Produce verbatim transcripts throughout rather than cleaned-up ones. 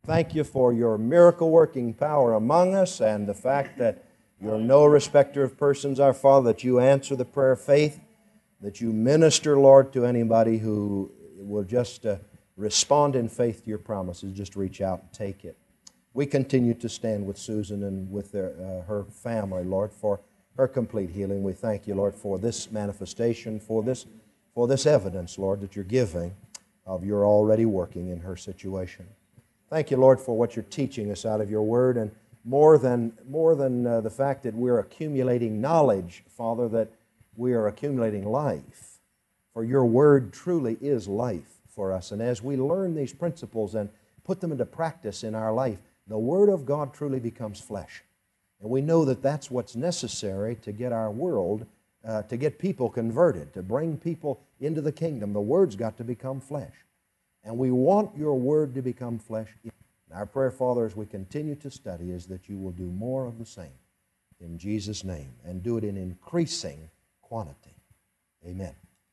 thank you for your miracle-working power among us and the fact that you're no respecter of persons, our Father, that you answer the prayer of faith, that you minister, Lord, to anybody who will just uh, respond in faith to your promises. Just reach out and take it. We continue to stand with Susan and with their, uh, her family, Lord, for her complete healing. We thank you, Lord, for this manifestation, for this, for this evidence, Lord, that you're giving of your already working in her situation. Thank you, Lord, for what you're teaching us out of your word, and more than, more than uh, the fact that we're accumulating knowledge, Father, that we are accumulating life. For your word truly is life for us. And as we learn these principles and put them into practice in our life, the word of God truly becomes flesh. And we know that that's what's necessary to get our world, uh, to get people converted, to bring people into the kingdom. The word's got to become flesh. And we want your word to become flesh. Our prayer, Father, as we continue to study, is that you will do more of the same in Jesus' name, and do it in increasing quantity. Amen.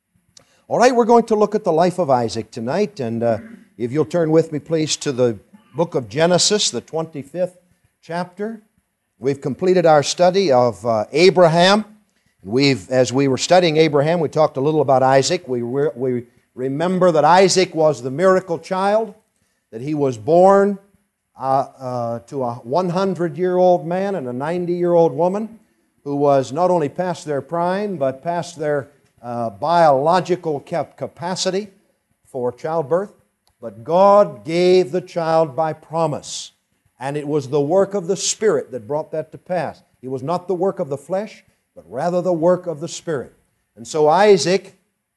All right, we're going to look at the life of Isaac tonight, and uh, if you'll turn with me, please, to the book of Genesis, the twenty-fifth chapter. We've completed our study of uh, Abraham. We've, as we were studying Abraham, we talked a little about Isaac. We, re- we remember that Isaac was the miracle child, that he was born uh, uh, to a hundred-year-old man and a ninety-year-old woman who was not only past their prime, but past their uh, biological cap- capacity for childbirth. But God gave the child by promise, and it was the work of the Spirit that brought that to pass. It was not the work of the flesh, but rather the work of the Spirit. And so Isaac,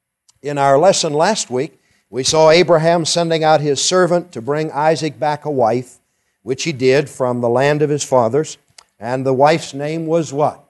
in our lesson last week, we saw Abraham sending out his servant to bring Isaac back a wife, which he did from the land of his fathers. And the wife's name was what?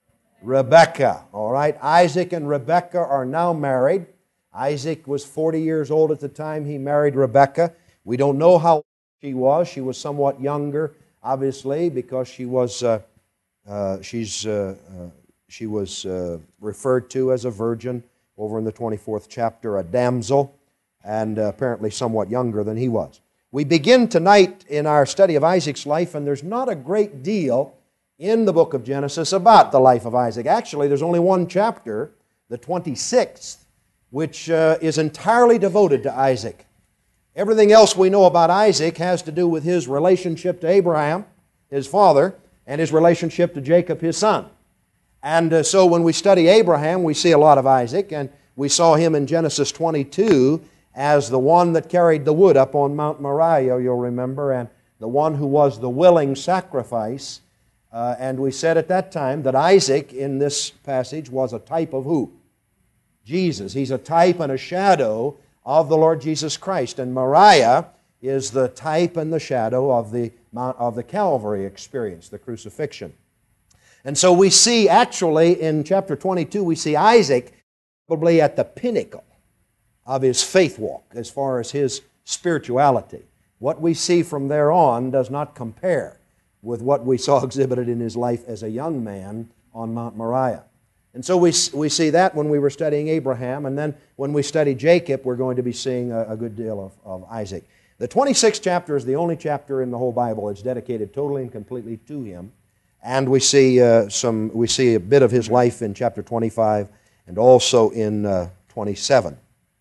Rebekah. All right, Isaac and Rebekah are now married. Isaac was forty years old at the time he married Rebekah. We don't know how old she was. She was somewhat younger, obviously, because she was uh, uh, she's uh, uh, she was uh, referred to as a virgin over in the twenty-fourth chapter, a damsel, and uh, apparently somewhat younger than he was. We begin tonight in our study of Isaac's life, and there's not a great deal in the book of Genesis about the life of Isaac. Actually, there's only one chapter, the twenty-sixth, which uh, is entirely devoted to Isaac. Everything else we know about Isaac has to do with his relationship to Abraham, his father, and his relationship to Jacob, his son. And uh, so when we study Abraham, we see a lot of Isaac, and we saw him in Genesis twenty-two as the one that carried the wood up on Mount Moriah, you'll remember, and the one who was the willing sacrifice. Uh, and we said at that time that Isaac in this passage was a type of who? Jesus. He's a type and a shadow of the Lord Jesus Christ. And Moriah is the type and the shadow of the Mount of the Calvary experience, the crucifixion. And so we see actually in chapter twenty-two, we see Isaac probably at the pinnacle of his faith walk as far as his spirituality. What we see from there on does not compare with what we saw exhibited in his life as a young man on Mount Moriah. And so we, we see that when we were studying Abraham, and then when we study Jacob, we're going to be seeing a, a good deal of, of Isaac. The twenty-sixth chapter is the only chapter in the whole Bible that's dedicated totally and completely to him. And we see uh, some, we see a bit of his life in chapter twenty-five and also in uh, twenty-seven.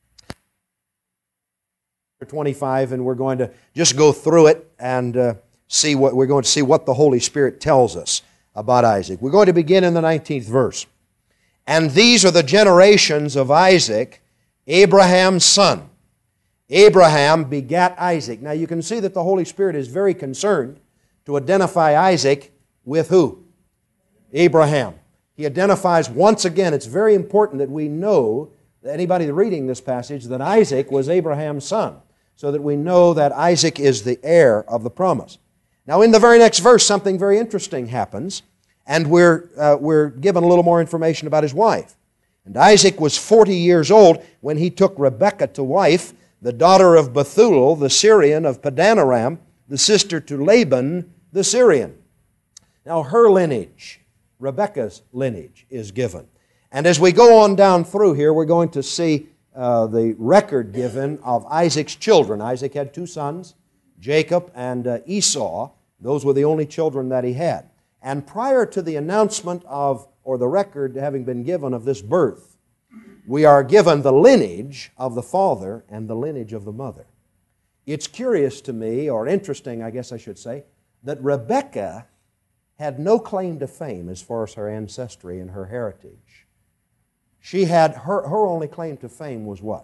Chapter twenty-five, and we're going to just go through it and uh, see what we're going to see what the Holy Spirit tells us about Isaac. We're going to begin in the nineteenth verse. And these are the generations of Isaac, Abraham's son. Abraham begat Isaac. Now you can see that the Holy Spirit is very concerned to identify Isaac with who? Abraham. He identifies once again, it's very important that we know, that anybody reading this passage, that Isaac was Abraham's son, so that we know that Isaac is the heir of the promise. Now in the very next verse, something very interesting happens, and we're, uh, we're given a little more information about his wife. And Isaac was forty years old when he took Rebekah to wife, the daughter of Bethuel, the Syrian of Padan Aram, the sister to Laban, the Syrian. Now her lineage, Rebekah's lineage, is given. And as we go on down through here, we're going to see uh, the record given of Isaac's children. Isaac had two sons, Jacob and uh, Esau, those were the only children that he had. And prior to the announcement of, or the record having been given of this birth, we are given the lineage of the father and the lineage of the mother. It's curious to me, or interesting, I guess I should say, that Rebekah had no claim to fame as far as her ancestry and her heritage. She had, her, her only claim to fame was what?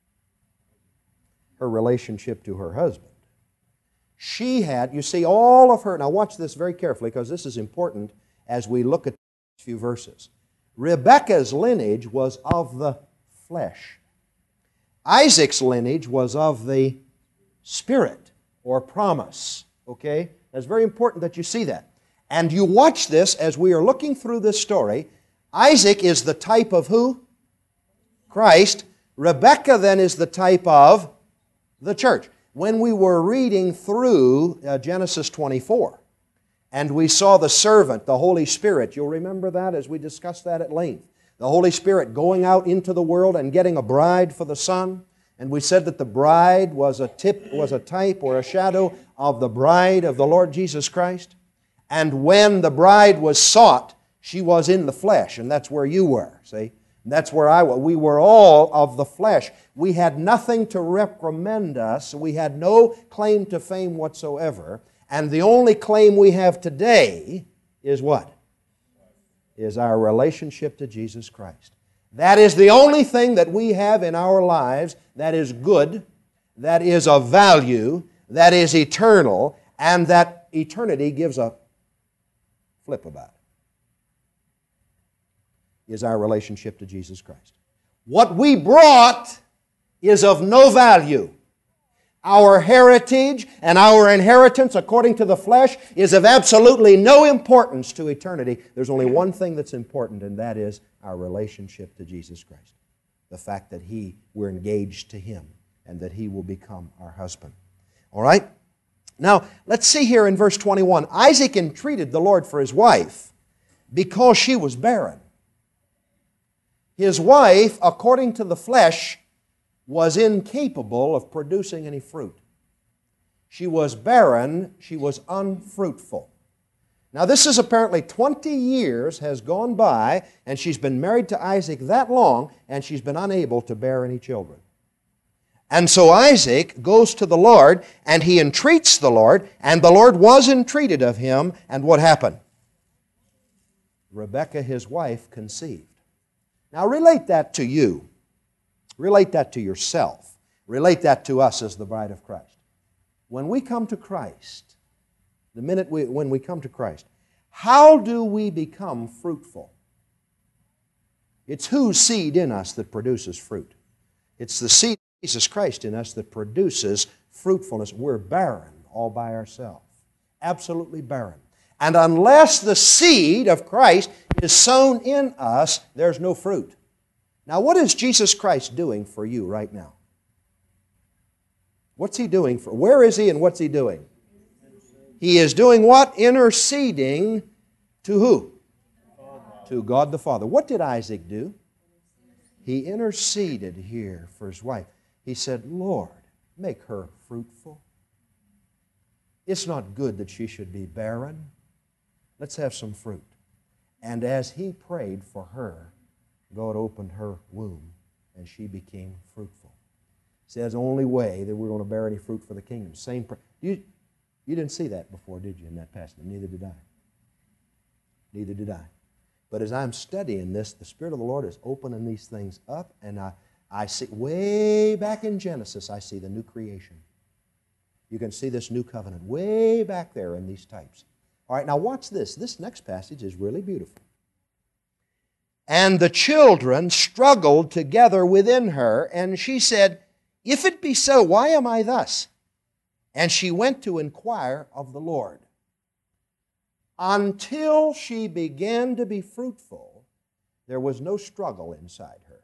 Her relationship to her husband. She had, you see, all of her, now watch this very carefully because this is important as we look at these few verses. Rebekah's lineage was of the flesh. Isaac's lineage was of the spirit or promise. Okay? That's very important that you see that. And you watch this as we are looking through this story. Isaac is the type of who? Christ. Rebekah then is the type of the church. When we were reading through uh, Genesis twenty-four, and we saw the servant, the Holy Spirit, you'll remember that as we discussed that at length. The Holy Spirit going out into the world and getting a bride for the Son. And we said that the bride was a tip, was a type or a shadow of the bride of the Lord Jesus Christ. And when the bride was sought, she was in the flesh, and that's where you were, see? And that's where I was. We were all of the flesh. We had nothing to recommend us. We had no claim to fame whatsoever. And the only claim we have today is what? Is our relationship to Jesus Christ. That is the only thing that we have in our lives that is good, that is of value, that is eternal, and that eternity gives a flip about it, is our relationship to Jesus Christ. What we brought is of no value. Our heritage and our inheritance according to the flesh is of absolutely no importance to eternity. There's only one thing that's important, and that is our relationship to Jesus Christ. The fact that He, we're engaged to Him, and that He will become our husband. All right? Now, let's see here in verse twenty-one. Isaac entreated the Lord for his wife because she was barren. His wife, according to the flesh, was incapable of producing any fruit. She was barren, she was unfruitful. Now this is apparently twenty years has gone by, and she's been married to Isaac that long, and she's been unable to bear any children. And so Isaac goes to the Lord, and he entreats the Lord, and the Lord was entreated of him, and what happened? Rebekah, his wife, conceived. Now relate that to you. Relate that to yourself. Relate that to us as the bride of Christ. When we come to Christ, the minute we, when we come to Christ, how do we become fruitful? It's whose seed in us that produces fruit? It's the seed of Jesus Christ in us that produces fruitfulness. We're barren all by ourselves. Absolutely barren. And unless the seed of Christ is sown in us, there's no fruit. Now, what is Jesus Christ doing for you right now? What's He doing for? Where is He and what's He doing? He is doing what? Interceding to who? To God the Father. What did Isaac do? He interceded here for his wife. He said, Lord, make her fruitful. It's not good that she should be barren. Let's have some fruit. And as he prayed for her, God opened her womb, and she became fruitful. See, that's the only way that we're going to bear any fruit for the kingdom. Same prayer. You, you didn't see that before, did you, in that passage? Neither did I. Neither did I. But as I'm studying this, the Spirit of the Lord is opening these things up, and I, I see, way back in Genesis, I see the new creation. You can see this new covenant way back there in these types. All right, now watch this. This next passage is really beautiful. And the children struggled together within her, and she said, If it be so, why am I thus? And she went to inquire of the Lord. Until she began to be fruitful, there was no struggle inside her.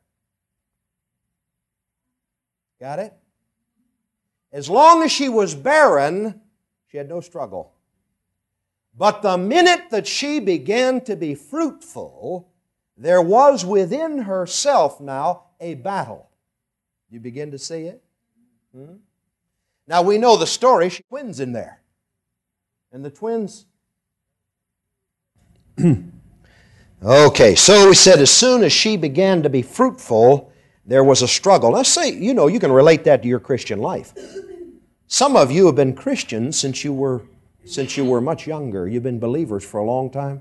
Got it? As long as she was barren, she had no struggle. But the minute that she began to be fruitful, there was within herself now a battle. You begin to see it? Hmm? Now we know the story. She twins in there. And the twins... Okay, so we said as soon as she began to be fruitful, there was a struggle. Let's say, you know, you can relate that to your Christian life. Some of you have been Christians since you were, since you were much younger. You've been believers for a long time.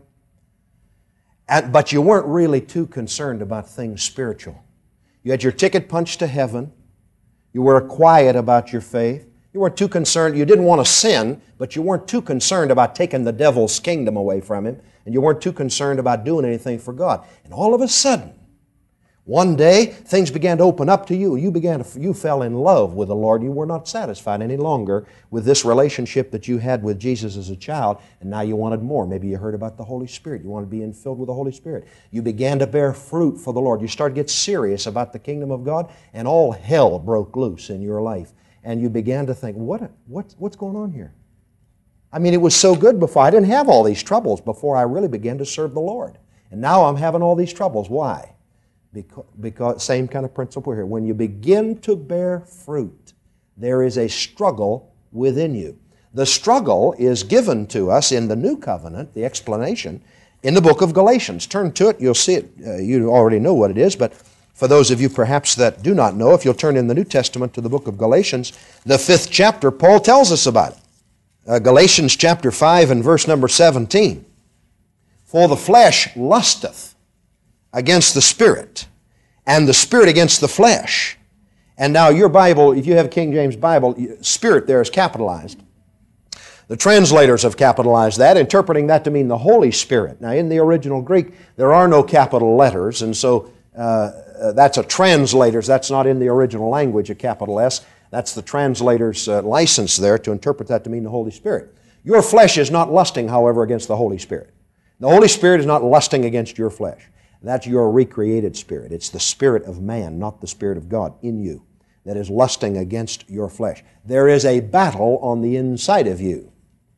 And, but you weren't really too concerned about things spiritual. You had your ticket punched to heaven. You were quiet about your faith. You weren't too concerned. You didn't want to sin, but you weren't too concerned about taking the devil's kingdom away from him. And you weren't too concerned about doing anything for God. And all of a sudden, one day, things began to open up to you. You began to, you fell in love with the Lord. You were not satisfied any longer with this relationship that you had with Jesus as a child, and now you wanted more. Maybe you heard about the Holy Spirit. You wanted to be filled with the Holy Spirit. You began to bear fruit for the Lord. You started to get serious about the kingdom of God, and all hell broke loose in your life. And you began to think, what, what, what's going on here? I mean, it was so good before. I didn't have all these troubles before I really began to serve the Lord. And now I'm having all these troubles. Why? Because, because same kind of principle here. When you begin to bear fruit, there is a struggle within you. The struggle is given to us in the New Covenant, the explanation, in the book of Galatians. Turn to it. You'll see it. Uh, you already know what it is, but for those of you perhaps that do not know, if you'll turn in the New Testament to the book of Galatians, the fifth chapter, Paul tells us about it. Uh, Galatians chapter five and verse number seventeen. For the flesh lusteth against the Spirit, and the Spirit against the flesh. And now your Bible, if you have King James Bible, Spirit there is capitalized. The translators have capitalized that, interpreting that to mean the Holy Spirit. Now in the original Greek, there are no capital letters, and so uh, that's a translator's, that's not in the original language, a capital S. That's the translator's uh, license there to interpret that to mean the Holy Spirit. Your flesh is not lusting, however, against the Holy Spirit. The Holy Spirit is not lusting against your flesh. That's your recreated spirit. It's the spirit of man, not the Spirit of God in you, that is lusting against your flesh. There is a battle on the inside of you.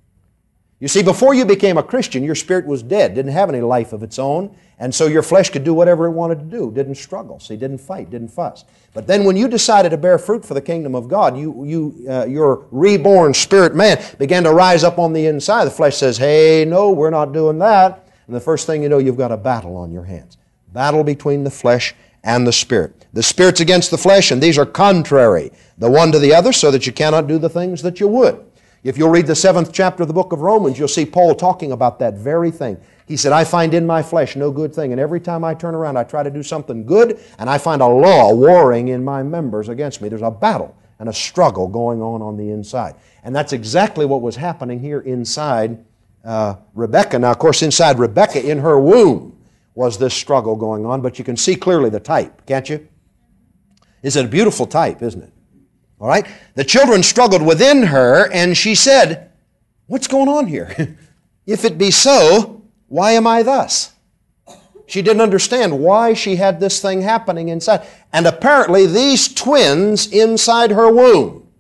You see, before you became a Christian, your spirit was dead, didn't have any life of its own, and so your flesh could do whatever it wanted to do, didn't struggle, see, didn't fight, didn't fuss. But then when you decided to bear fruit for the kingdom of God, you, you, uh, your reborn spirit man began to rise up on the inside. The flesh says, hey, no, we're not doing that. And the first thing you know, you've got a battle on your hands. Battle between the flesh and the Spirit. The Spirit's against the flesh, and these are contrary, the one to the other, so that you cannot do the things that you would. If you'll read the seventh chapter of the book of Romans, you'll see Paul talking about that very thing. He said, I find in my flesh no good thing, and every time I turn around, I try to do something good, and I find a law warring in my members against me. There's a battle and a struggle going on on the inside. And that's exactly what was happening here inside uh, Rebekah. Now, of course, inside Rebekah, in her womb, was this struggle going on, but you can see clearly the type, can't you? It's a beautiful type, isn't it? All right? The children struggled within her, and she said, what's going on here? If it be so, why am I thus? She didn't understand why she had this thing happening inside. And apparently these twins inside her womb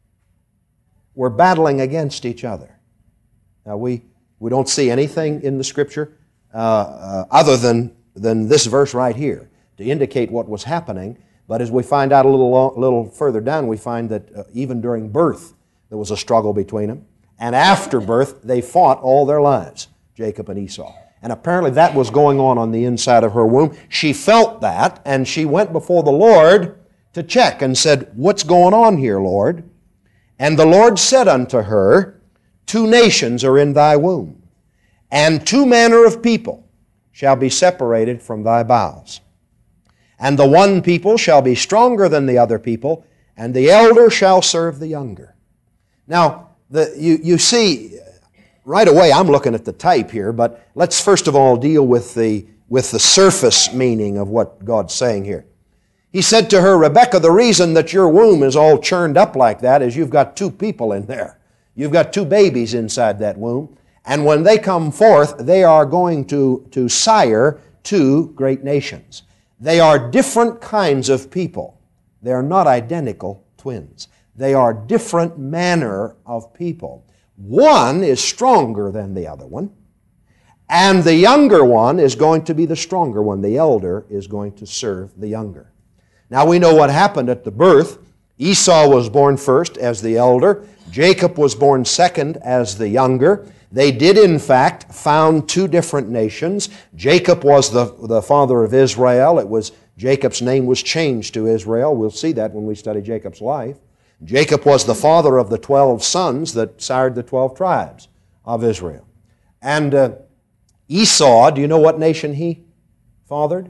were battling against each other. Now we, we don't see anything in the Scripture uh, uh, other than, than this verse right here to indicate what was happening. But as we find out a little, long, little further down, we find that uh, even during birth there was a struggle between them. And after birth, they fought all their lives, Jacob and Esau. And apparently that was going on on the inside of her womb. She felt that, and she went before the Lord to check and said, what's going on here, Lord? And the Lord said unto her, two nations are in thy womb, and two manner of people shall be separated from thy bowels. And the one people shall be stronger than the other people, and the elder shall serve the younger. Now, the, you, you see, right away I'm looking at the type here, but let's first of all deal with the, with the surface meaning of what God's saying here. He said to her, Rebekah, the reason that your womb is all churned up like that is you've got two people in there. You've got two babies inside that womb, and when they come forth, they are going to, to sire two great nations. They are different kinds of people. They are not identical twins. They are different manner of people. One is stronger than the other one, and the younger one is going to be the stronger one. The elder is going to serve the younger. Now we know what happened at the birth. Esau was born first as the elder. Jacob was born second as the younger. They did, in fact, found two different nations. Jacob was the, the father of Israel. It was Jacob's name was changed to Israel. We'll see that when we study Jacob's life. Jacob was the father of the twelve sons that sired the twelve tribes of Israel. And uh, Esau, do you know what nation he fathered?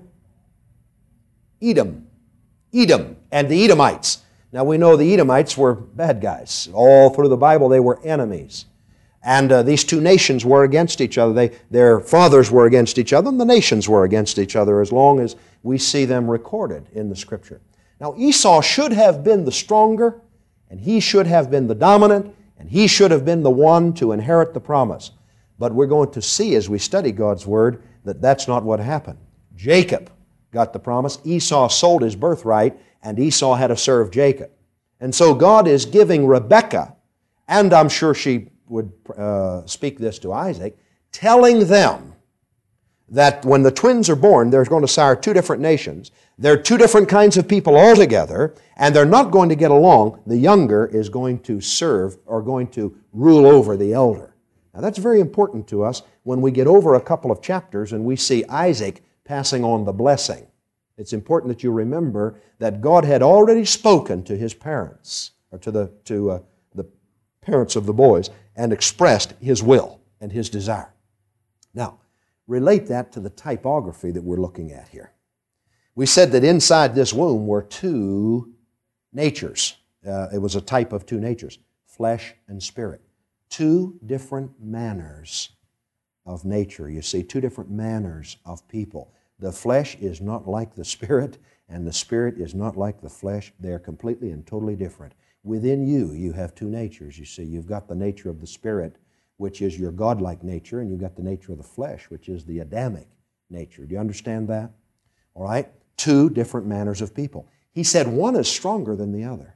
Edom. Edom and the Edomites. Now we know the Edomites were bad guys. All through the Bible they were enemies. And uh, these two nations were against each other. They, their fathers were against each other, and the nations were against each other as long as we see them recorded in the Scripture. Now Esau should have been the stronger, and he should have been the dominant, and he should have been the one to inherit the promise. But we're going to see as we study God's Word that that's not what happened. Jacob got the promise. Esau sold his birthright, and Esau had to serve Jacob. And so God is giving Rebekah, and I'm sure she would uh, speak this to Isaac, telling them that when the twins are born, they're going to sire two different nations. They're two different kinds of people altogether, and they're not going to get along. The younger is going to serve or going to rule over the elder. Now that's very important to us when we get over a couple of chapters and we see Isaac passing on the blessing. It's important that you remember that God had already spoken to his parents, or to the to uh, the parents of the boys, and expressed his will and his desire. Now, relate that to the typography that we're looking at here. We said that inside this womb were two natures. Uh, it was a type of two natures, flesh and spirit. Two different manners of nature. You see, two different manners of people. The flesh is not like the spirit, and the spirit is not like the flesh. They are completely and totally different. Within you, you have two natures, you see. You've got the nature of the spirit, which is your godlike nature, and you've got the nature of the flesh, which is the Adamic nature. Do you understand that? All right? Two different manners of people. He said one is stronger than the other.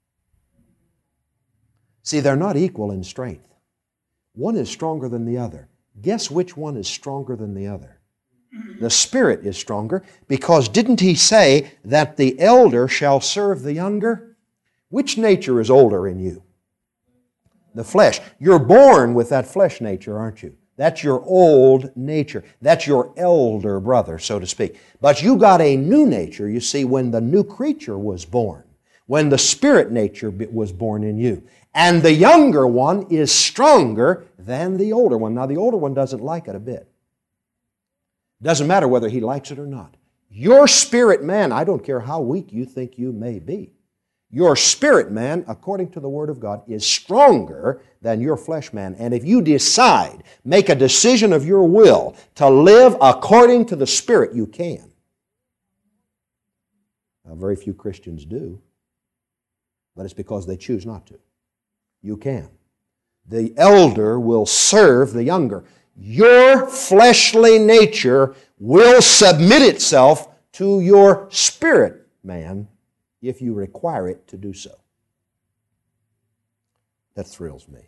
See, they're not equal in strength. One is stronger than the other. Guess which one is stronger than the other? The spirit is stronger, because didn't he say that the elder shall serve the younger? Which nature is older in you? The flesh. You're born with that flesh nature, aren't you? That's your old nature. That's your elder brother, so to speak. But you got a new nature, you see, when the new creature was born, when the spirit nature was born in you. And the younger one is stronger than the older one. Now, the older one doesn't like it a bit. Doesn't matter whether he likes it or not. Your spirit man, I don't care how weak you think you may be, your spirit man, according to the Word of God, is stronger than your flesh man. And if you decide, make a decision of your will to live according to the Spirit, you can. Now, very few Christians do, but it's because they choose not to. You can. The elder will serve the younger. Your fleshly nature will submit itself to your spirit man if you require it to do so. That thrills me.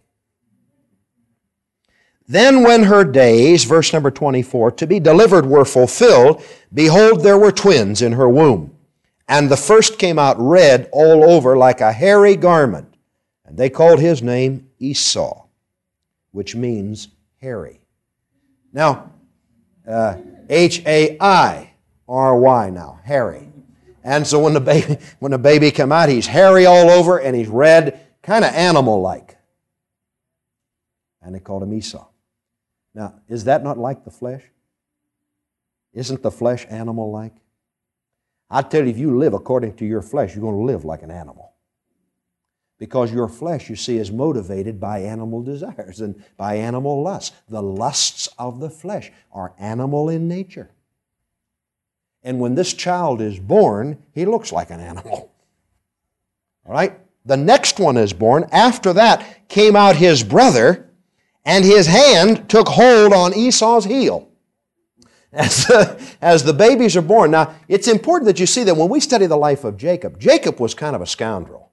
Then when her days, verse number twenty-four, to be delivered were fulfilled, behold, there were twins in her womb. And the first came out red all over like a hairy garment. And they called his name Esau, which means hairy. Now, uh, H A I R Y now, hairy. And so when the baby when the baby come out, he's hairy all over and he's red, kind of animal-like. And they called him Esau. Now, is that not like the flesh? Isn't the flesh animal-like? I tell you, if you live according to your flesh, you're going to live like an animal. Because your flesh, you see, is motivated by animal desires and by animal lusts. The lusts of the flesh are animal in nature. And when this child is born, he looks like an animal. All right? The next one is born. After that came out his brother, and his hand took hold on Esau's heel. As the, as the babies are born. Now, it's important that you see that when we study the life of Jacob, Jacob was kind of a scoundrel.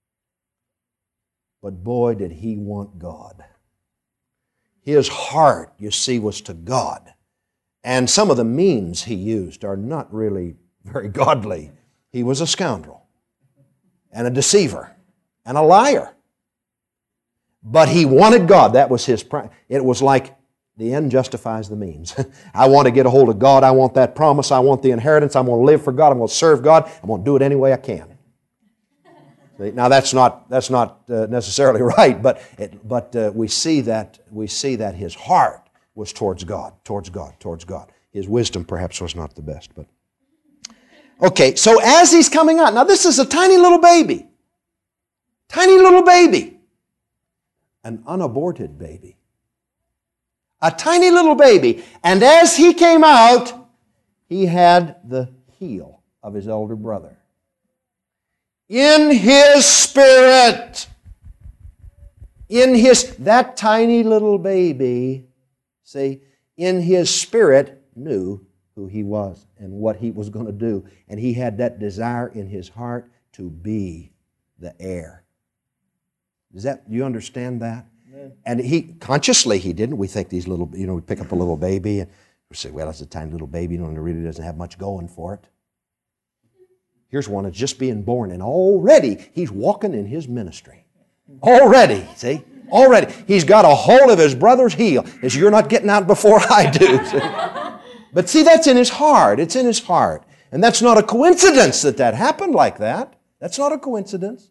But boy, did he want God. His heart, you see, was to God. And some of the means he used are not really very godly. He was a scoundrel. and a deceiver and a liar. But he wanted God. That was his, it was like the end justifies the means. I want to get a hold of God. I want that promise. I want the inheritance. I'm going to live for God. I'm going to serve God. I'm going to do it any way I can. Now that's not that's not uh, necessarily right, but it, but uh, we see that we see that his heart was towards God, towards God, towards God. His wisdom perhaps was not the best, but okay. So as he's coming out, now this is a tiny little baby, tiny little baby, an unaborted baby, a tiny little baby, and as he came out, he had the heel of his elder brother. In his spirit, in his, that tiny little baby, see, in his spirit knew who he was and what he was going to do. And he had that desire in his heart to be the heir. Does that, do you understand that? Amen. And he, consciously he didn't. We think these little, you know, we pick up a little baby and we say, well, it's a tiny little baby, you know, and it really doesn't have much going for it. Here's one that's just being born, and already he's walking in his ministry. Already, see? Already. He's got a hold of his brother's heel. As you're not getting out before I do. See? But see, that's in his heart. It's in his heart. And that's not a coincidence that that happened like that. That's not a coincidence.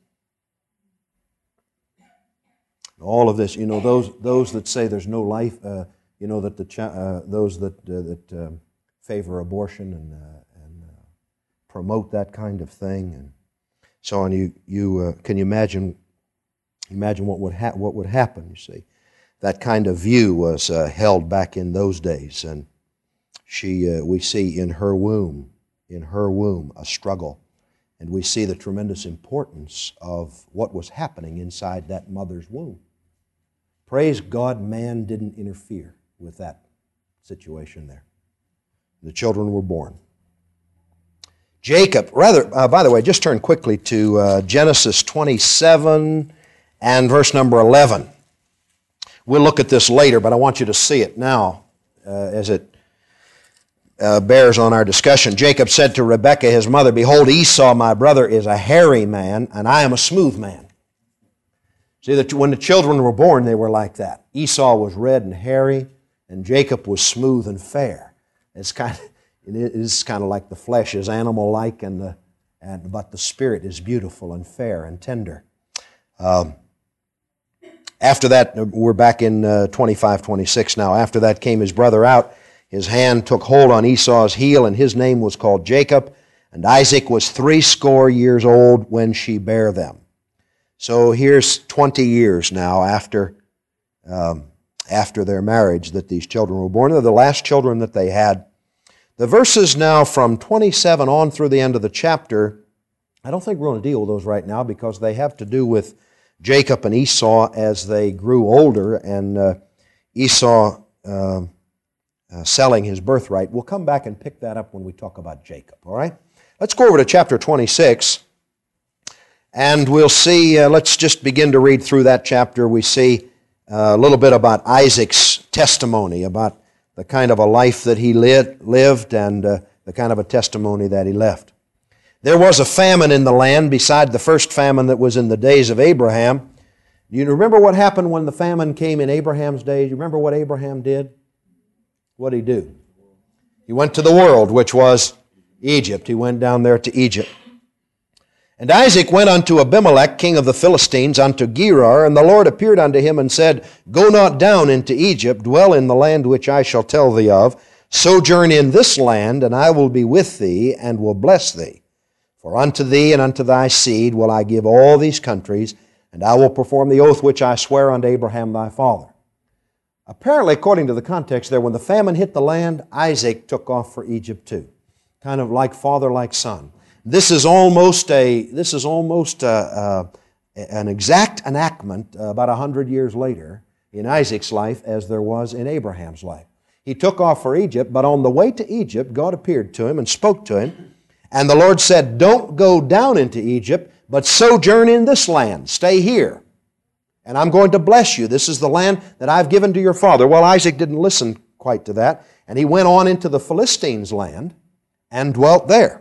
All of this, you know, those those that say there's no life, uh, you know, that the uh, those that uh, that um, favor abortion and uh, promote that kind of thing and so on. You you uh, can you imagine imagine what would ha- what would happen? You see, that kind of view was uh, held back in those days, and she uh, we see in her womb in her womb a struggle, and we see the tremendous importance of what was happening inside that mother's womb. Praise God, man didn't interfere with that situation there. The children were born. Jacob, rather, uh, by the way, just turn quickly to uh, Genesis twenty-seven and verse number eleven. We'll look at this later, but I want you to see it now uh, as it uh, bears on our discussion. Jacob said to Rebekah, his mother, behold, Esau, my brother, is a hairy man, and I am a smooth man. See, that when the children were born, they were like that. Esau was red and hairy, and Jacob was smooth and fair. It's kind of... It is kind of like the flesh is animal-like, and the, and, but the spirit is beautiful and fair and tender. Um, after that, we're back in uh, twenty-five twenty-six now. After that came his brother out. His hand took hold on Esau's heel, and his name was called Jacob. And Isaac was threescore years old when she bare them. So here's twenty years now after, um, after their marriage that these children were born. They're the last children that they had. The verses now from twenty-seven on through the end of the chapter, I don't think we're going to deal with those right now because they have to do with Jacob and Esau as they grew older and uh, Esau uh, uh, selling his birthright. We'll come back and pick that up when we talk about Jacob, all right? Let's go over to chapter twenty-six and we'll see, uh, let's just begin to read through that chapter. We see uh, a little bit about Isaac's testimony, about the kind of a life that he lived and uh, the kind of a testimony that he left. There was a famine in the land beside the first famine that was in the days of Abraham. Do you remember what happened when the famine came in Abraham's days? You remember what Abraham did? What did he do? He went to the world, which was Egypt. He went down there to Egypt. And Isaac went unto Abimelech, king of the Philistines, unto Gerar, and the Lord appeared unto him and said, Go not down into Egypt, dwell in the land which I shall tell thee of, sojourn in this land, and I will be with thee, and will bless thee. For unto thee and unto thy seed will I give all these countries, and I will perform the oath which I swear unto Abraham thy father. Apparently, according to the context there, when the famine hit the land, Isaac took off for Egypt too. Kind of like father, like son. This is almost a this is almost a, a, an exact enactment uh, about a hundred years later in Isaac's life as there was in Abraham's life. He took off for Egypt, but on the way to Egypt, God appeared to him and spoke to him, and the Lord said, "Don't go down into Egypt, but sojourn in this land. Stay here, and I'm going to bless you. This is the land that I've given to your father." Well, Isaac didn't listen quite to that, and he went on into the Philistines' land and dwelt there.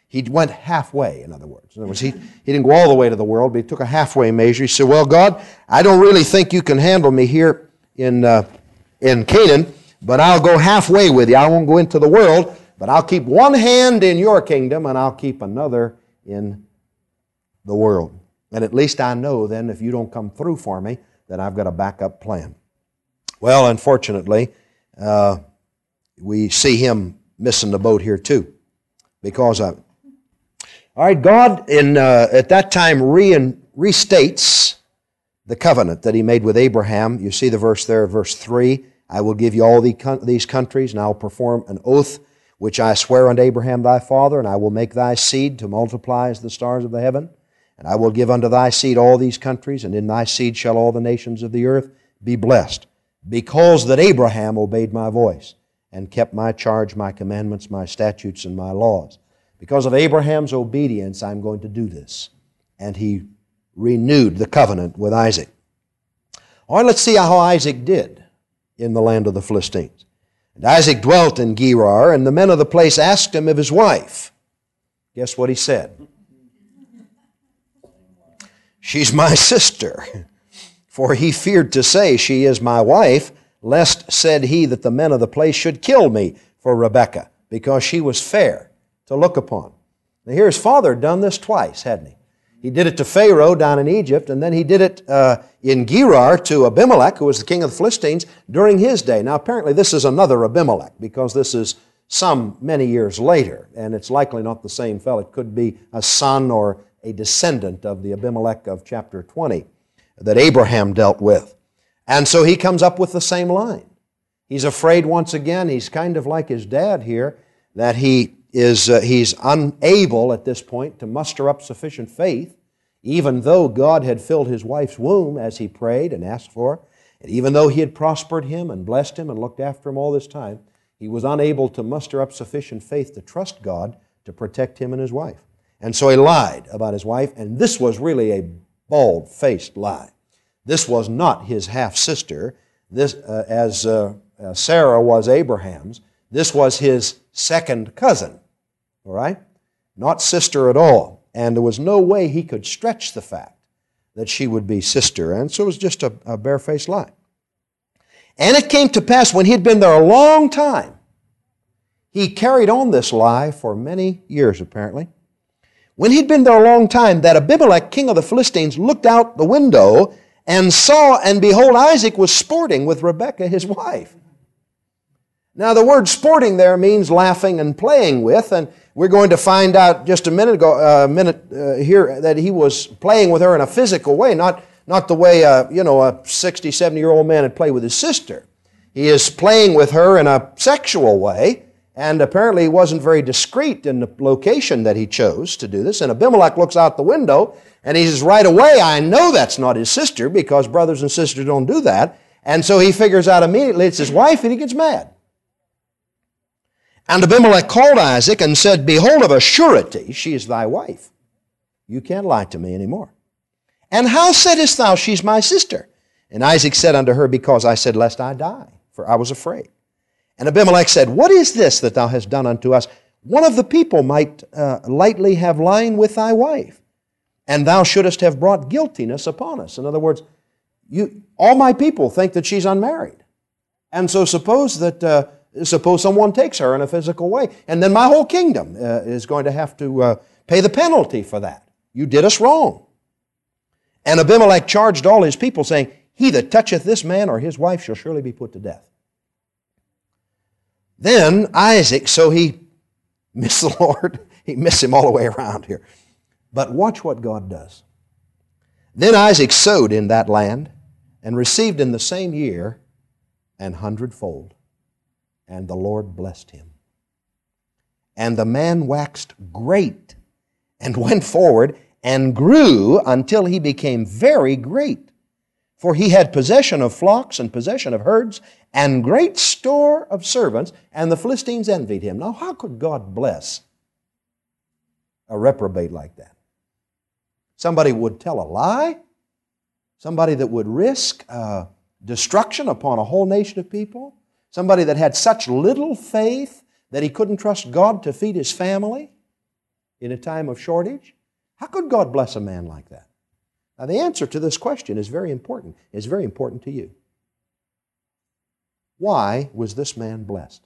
He went halfway, in other words. In other words, he, he didn't go all the way to the world, but he took a halfway measure. He said, well, God, I don't really think you can handle me here in, uh, in Canaan, but I'll go halfway with you. I won't go into the world, but I'll keep one hand in your kingdom, and I'll keep another in the world. And at least I know then, if you don't come through for me, that I've got a backup plan. Well, unfortunately, uh, we see him missing the boat here too, because of it. All right, God in uh, at that time re- restates the covenant that He made with Abraham. You see the verse there, verse three. I will give you all the, these countries, and I will perform an oath which I swear unto Abraham thy father, and I will make thy seed to multiply as the stars of the heaven. And I will give unto thy seed all these countries, and in thy seed shall all the nations of the earth be blessed, because that Abraham obeyed my voice, and kept my charge, my commandments, my statutes, and my laws. Because of Abraham's obedience, I'm going to do this. And he renewed the covenant with Isaac. All right, let's see how Isaac did in the land of the Philistines. And Isaac dwelt in Gerar, and the men of the place asked him of his wife. Guess what he said? She's my sister. For he feared to say, she is my wife, lest, said he, that the men of the place should kill me for Rebekah, because she was fair to look upon. Now here his father had done this twice, hadn't he? He did it to Pharaoh down in Egypt, and then he did it uh, in Gerar to Abimelech, who was the king of the Philistines, during his day. Now apparently this is another Abimelech, because this is some many years later, and it's likely not the same fellow. It could be a son or a descendant of the Abimelech of chapter twenty that Abraham dealt with. And so he comes up with the same line. He's afraid once again, he's kind of like his dad here, that he is uh, he's unable at this point to muster up sufficient faith, even though God had filled his wife's womb as he prayed and asked for, and even though he had prospered him and blessed him and looked after him all this time, he was unable to muster up sufficient faith to trust God to protect him and his wife. And so he lied about his wife, and this was really a bald-faced lie. This was not his half-sister, this uh, as uh, uh, Sarah was Abraham's. This was his second cousin, all right? Not sister at all. And there was no way he could stretch the fact that she would be sister. And so it was just a, a barefaced lie. And it came to pass when he had been there a long time, he carried on this lie for many years apparently. When he'd been there a long time, that Abimelech, king of the Philistines, looked out the window and saw, and behold, Isaac was sporting with Rebekah, his wife. Now, the word sporting there means laughing and playing with, and we're going to find out just a minute ago, a uh, minute uh, here, that he was playing with her in a physical way, not, not the way, uh, you know, a sixty, seventy-year-old man would play with his sister. He is playing with her in a sexual way, and apparently he wasn't very discreet in the location that he chose to do this. And Abimelech looks out the window, and he says, right away, I know that's not his sister, because brothers and sisters don't do that. And so he figures out immediately it's his wife, and he gets mad. And Abimelech called Isaac and said, behold, of a surety, she is thy wife. You can't lie to me anymore. And how saidest thou, she's my sister? And Isaac said unto her, because I said, lest I die, for I was afraid. And Abimelech said, what is this that thou hast done unto us? One of the people might uh, lightly have lain with thy wife, and thou shouldest have brought guiltiness upon us. In other words, you, all my people think that she's unmarried. And so suppose that... Uh, Suppose someone takes her in a physical way, and then my whole kingdom uh, is going to have to uh, pay the penalty for that. You did us wrong. And Abimelech charged all his people, saying, he that toucheth this man or his wife shall surely be put to death. Then Isaac, so he missed the Lord. He missed him all the way around here. But watch what God does. Then Isaac sowed in that land, and received in the same year an hundredfold. And the Lord blessed him. And the man waxed great, and went forward, and grew until he became very great. For he had possession of flocks, and possession of herds, and great store of servants, and the Philistines envied him. Now, how could God bless a reprobate like that? Somebody would tell a lie? Somebody that would risk uh, destruction upon a whole nation of people? Somebody that had such little faith that he couldn't trust God to feed his family? in a time of shortage? How could God bless a man like that? Now, the answer to this question is very important. It's very important to you. Why was this man blessed?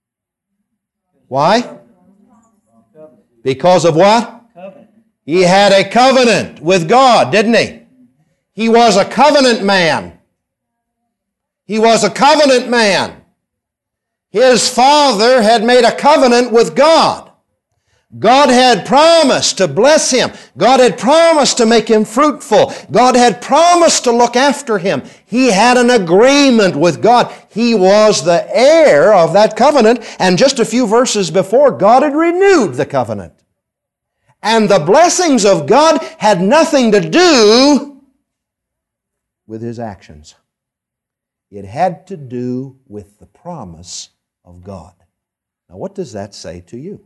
Why? Because of what? He had a covenant with God, didn't he? He was a covenant man. He was a covenant man. His father had made a covenant with God. God had promised to bless him. God had promised to make him fruitful. God had promised to look after him. He had an agreement with God. He was the heir of that covenant. And just a few verses before, God had renewed the covenant. And the blessings of God had nothing to do with his actions. It had to do with the promise of God. Now, what does that say to you?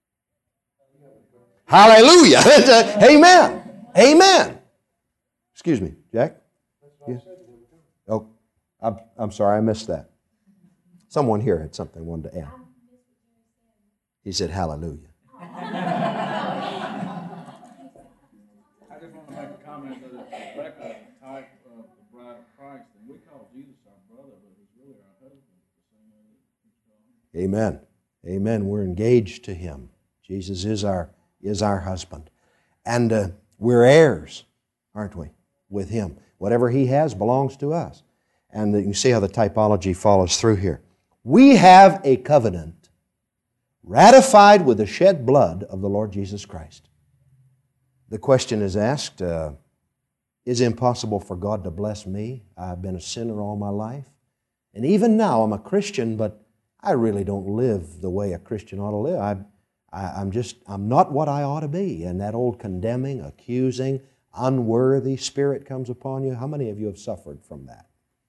Hallelujah! Amen! Amen! Excuse me, Jack? Yes? Oh, I'm, I'm sorry, I missed that. Someone here had something wanted to add. He said, hallelujah. I just want to make a comment that it's Rebecca type of the bride of Christ, and we call Jesus our brother, but he's really our husband. The same way that he's called. Amen. Amen. We're engaged to Him. Jesus is our is our husband. And uh, we're heirs, aren't we, with Him. Whatever He has belongs to us. And you see how the typology follows through here. We have a covenant ratified with the shed blood of the Lord Jesus Christ. The question is asked, uh, is it impossible for God to bless me? I've been a sinner all my life. And even now I'm a Christian, but I really don't live the way a Christian ought to live. I, I, I'm just, I'm not what I ought to be. And that old condemning, accusing, unworthy spirit comes upon you. How many of you have suffered from that?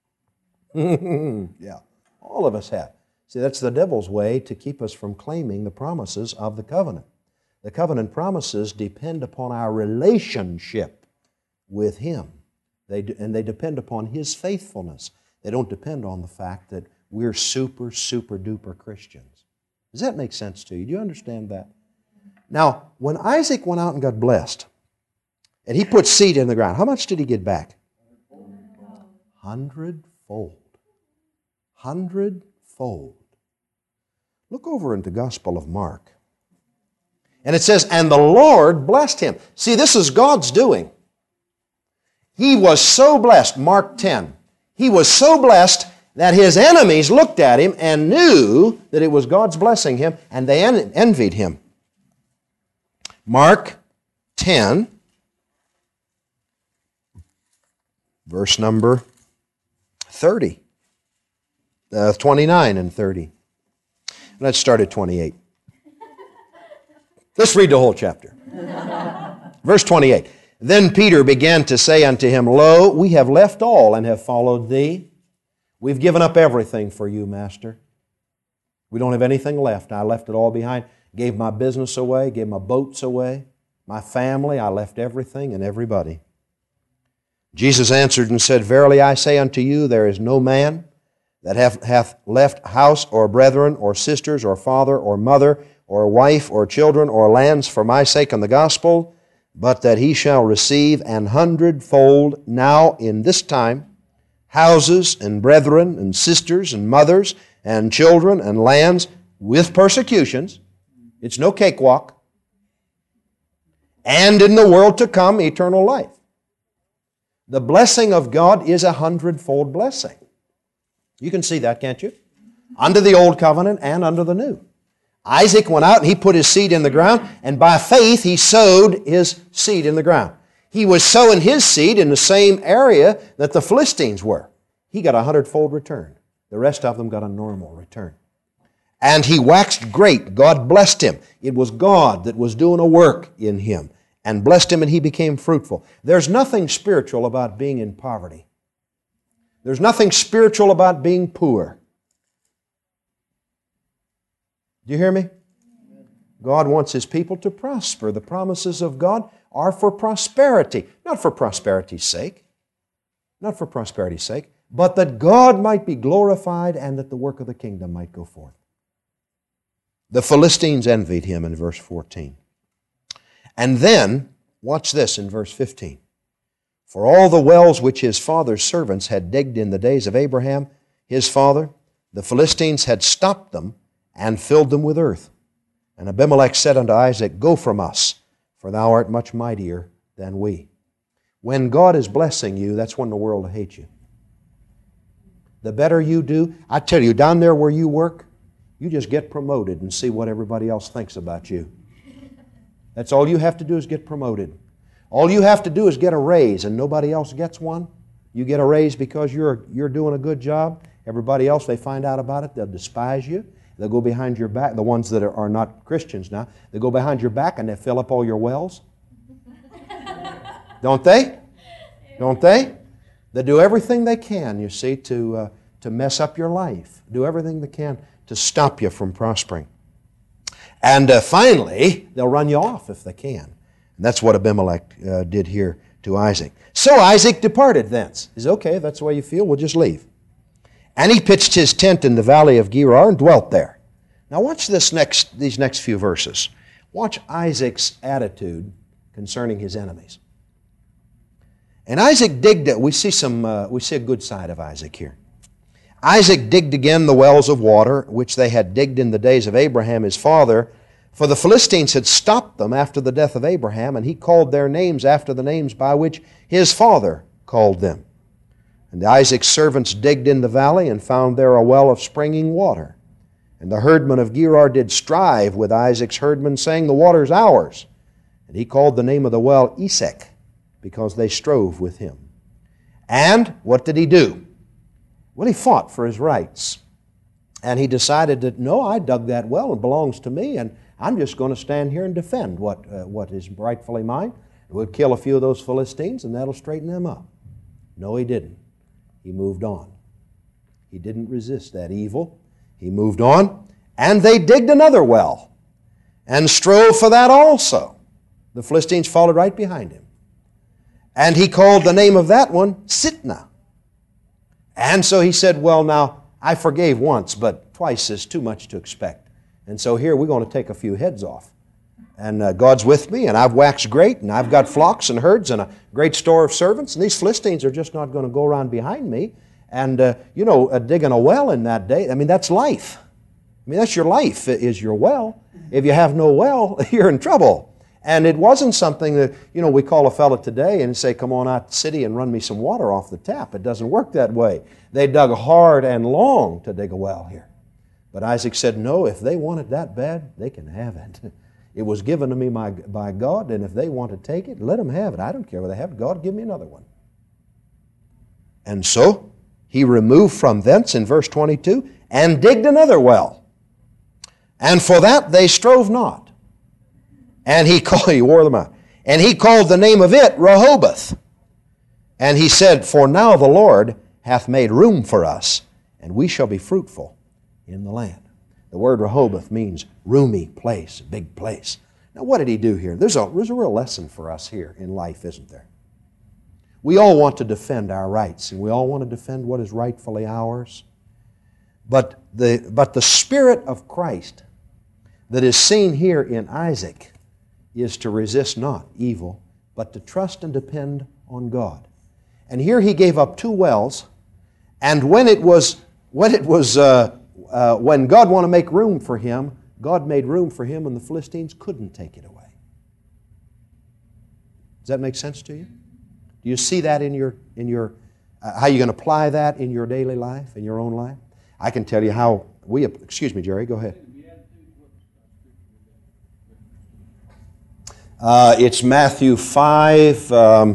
Yeah, all of us have. See, that's the devil's way to keep us from claiming the promises of the covenant. The covenant promises depend upon our relationship with Him. They do, and they depend upon His faithfulness. They don't depend on the fact that we're super, super duper Christians. Does that make sense to you? Do you understand that? Now, when Isaac went out and got blessed, and he put seed in the ground, how much did he get back? Hundredfold. Hundredfold. Look over in the Gospel of Mark. And it says, and the Lord blessed him. See, this is God's doing. He was so blessed, Mark ten. He was so blessed that his enemies looked at him and knew that it was God's blessing him, and they en- envied him. Mark ten, verse number thirty. Uh, twenty-nine and thirty. Let's start at twenty-eight. Let's read the whole chapter. Verse twenty-eight. Then Peter began to say unto him, Lo, we have left all and have followed thee. We've given up everything for you, Master. We don't have anything left. I left it all behind. Gave my business away, gave my boats away, my family. I left everything and everybody. Jesus answered and said, Verily I say unto you, there is no man that hath, hath left house or brethren or sisters or father or mother or wife or children or lands for my sake and the gospel, but that he shall receive an hundredfold now in this time, houses and brethren and sisters and mothers and children and lands with persecutions. It's no cakewalk. And in the world to come, eternal life. The blessing of God is a hundredfold blessing. You can see that, can't you? Under the old covenant and under the new. Isaac went out and he put his seed in the ground, and by faith he sowed his seed in the ground. He was sowing his seed in the same area that the Philistines were. He got a hundredfold return. The rest of them got a normal return. And he waxed great. God blessed him. It was God that was doing a work in him and blessed him, and he became fruitful. There's nothing spiritual about being in poverty. There's nothing spiritual about being poor. Do you hear me? God wants His people to prosper. The promises of God are for prosperity, not for prosperity's sake, not for prosperity's sake, but that God might be glorified and that the work of the kingdom might go forth. The Philistines envied him in verse fourteen. And then, watch this in verse fifteen. For all the wells which his father's servants had digged in the days of Abraham, his father, the Philistines had stopped them and filled them with earth. And Abimelech said unto Isaac, Go from us, for thou art much mightier than we. When God is blessing you, that's when the world will hate you. The better you do, I tell you, down there where you work, you just get promoted and see what everybody else thinks about you. That's all you have to do is get promoted. All you have to do is get a raise and nobody else gets one. You get a raise because you're, you're doing a good job. Everybody else, they find out about it, they'll despise you. They'll go behind your back, the ones that are, are not Christians now, they go behind your back and they fill up all your wells. Don't they? Don't they? They do everything they can, you see, to, uh, to mess up your life. Do everything they can to stop you from prospering. And uh, finally, they'll run you off if they can. And that's what Abimelech uh, did here to Isaac. So Isaac departed thence. He said, okay, if that's the way you feel, we'll just leave. And he pitched his tent in the valley of Gerar and dwelt there. Now watch this next, these next few verses. Watch Isaac's attitude concerning his enemies. And Isaac digged it. We see some. Uh, we see a good side of Isaac here. Isaac digged again the wells of water, which they had digged in the days of Abraham his father, for the Philistines had stopped them after the death of Abraham, and he called their names after the names by which his father called them. And Isaac's servants digged in the valley and found there a well of springing water. And the herdmen of Gerar did strive with Isaac's herdmen, saying, The water is ours. And he called the name of the well Esek, because they strove with him. And what did he do? Well, he fought for his rights. And he decided that, no, I dug that well, it belongs to me, and I'm just going to stand here and defend what, uh, what is rightfully mine. We'll kill a few of those Philistines, and that'll straighten them up. No, he didn't. He moved on. He didn't resist that evil. He moved on, and they digged another well and strove for that also. The Philistines followed right behind him. And he called the name of that one Sitnah. And so he said, well, now, I forgave once, but twice is too much to expect. And so here we're going to take a few heads off. And uh, God's with me, and I've waxed great, and I've got flocks and herds and a great store of servants, and these Philistines are just not going to go around behind me. And, uh, you know, uh, digging a well in that day, I mean, that's life. I mean, that's your life, is your well. If you have no well, you're in trouble. And it wasn't something that, you know, we call a fellow today and say, come on out to the city and run me some water off the tap. It doesn't work that way. They dug hard and long to dig a well here. But Isaac said, no, if they want it that bad, they can have it. It was given to me by, by God, and if they want to take it, let them have it. I don't care whether they have it. God, give me another one. And so he removed from thence, in verse twenty-two, and digged another well. And for that they strove not. And he called, he wore them out. And he called the name of it Rehoboth. And he said, For now the Lord hath made room for us, and we shall be fruitful in the land. The word Rehoboth means roomy place, big place. Now what did he do here? There's a, there's a real lesson for us here in life, isn't there? We all want to defend our rights, and we all want to defend what is rightfully ours. But the, but the Spirit of Christ that is seen here in Isaac is to resist not evil, but to trust and depend on God. And here he gave up two wells, and when it was, when it was, uh, uh, when God wanted to make room for him, God made room for him, and the Philistines couldn't take it away. Does that make sense to you? Do you see that in your, in your, uh, how you can apply that in your daily life, in your own life? I can tell you how we, excuse me, Jerry, go ahead. Uh, it's Matthew five, um,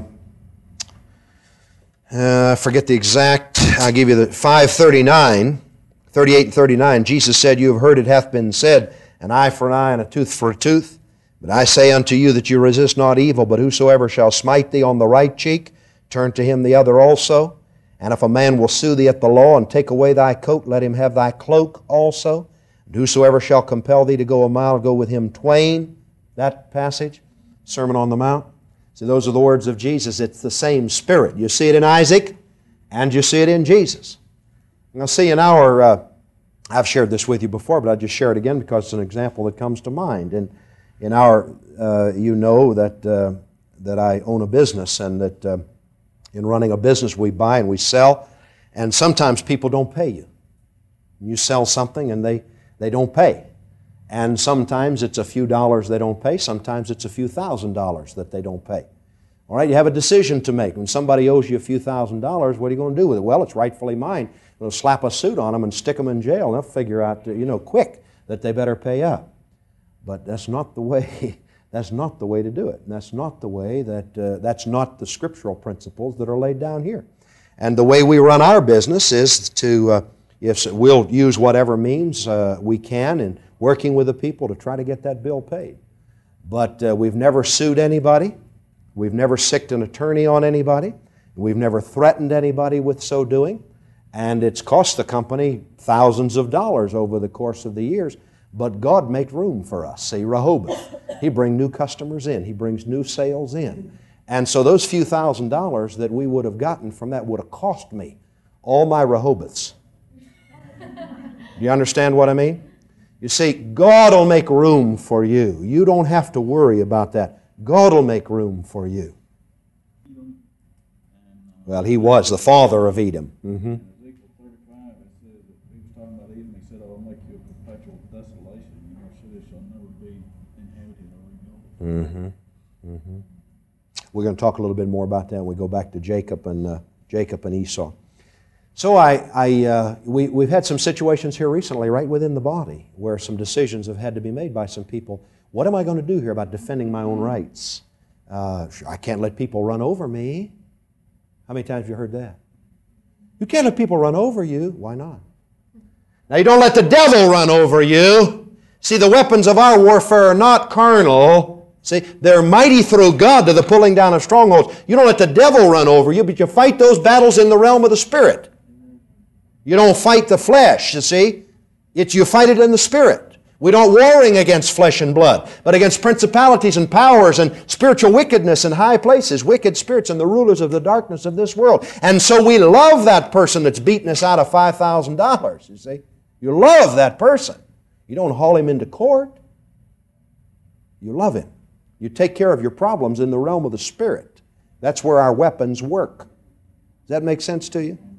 uh, I forget the exact, I'll give you the five thirty-nine, thirty-eight and thirty-nine. Jesus said, You have heard it hath been said, an eye for an eye and a tooth for a tooth. But I say unto you that you resist not evil, but whosoever shall smite thee on the right cheek, turn to him the other also. And if a man will sue thee at the law and take away thy coat, let him have thy cloak also. And whosoever shall compel thee to go a mile, go with him twain. That passage. Sermon on the Mount. See, those are the words of Jesus. It's the same Spirit. You see it in Isaac, and you see it in Jesus. Now, see, in our, uh, I've shared this with you before, but I'll just share it again because it's an example that comes to mind. And In our, uh, you know that, uh, that I own a business, and that uh, in running a business we buy and we sell, and sometimes people don't pay you. You sell something and they, they don't pay. And sometimes it's a few dollars they don't pay, sometimes it's a few thousand dollars that they don't pay. All right, you have a decision to make. When somebody owes you a few thousand dollars, what are you going to do with it? Well, it's rightfully mine. They'll slap a suit on them and stick them in jail, and they'll figure out, you know, quick that they better pay up. But that's not the way, that's not the way to do it. And that's not the way that, uh, that's not the scriptural principles that are laid down here. And the way we run our business is to, uh, if we'll use whatever means uh, we can in working with the people to try to get that bill paid. But uh, we've never sued anybody. We've never sicked an attorney on anybody. We've never threatened anybody with so doing. And it's cost the company thousands of dollars over the course of the years. But God make room for us. See, Rehoboth, He brings new customers in. He brings new sales in. And so those few thousand dollars that we would have gotten from that would have cost me all my Rehoboths. Do you understand what I mean? You see, God will make room for you. You don't have to worry about that. God will make room for you. Well, he was the father of Edom. Mm-hmm. Ezekiel thirty-five, it says that he was talking about Edom. He said, "I will make you a perpetual desolation, and your city shall never be inhabited or rebuilt." Mm-hmm. Mm-hmm. We're going to talk a little bit more about that when we go back to Jacob and uh, Jacob and Esau. So I, I, uh, we, we've had some situations here recently, right within the body, where some decisions have had to be made by some people. What am I going to do here about defending my own rights? Uh, I can't let people run over me. How many times have you heard that? You can't let people run over you. Why not? Now, you don't let the devil run over you. See, the weapons of our warfare are not carnal. See, they're mighty through God to the pulling down of strongholds. You don't let the devil run over you, but you fight those battles in the realm of the Spirit. You don't fight the flesh, you see. It's, you fight it in the Spirit. We don't warring against flesh and blood, but against principalities and powers and spiritual wickedness in high places, wicked spirits and the rulers of the darkness of this world. And so we love that person that's beaten us out of five thousand dollars, you see. You love that person. You don't haul him into court. You love him. You take care of your problems in the realm of the Spirit. That's where our weapons work. Does that make sense to you?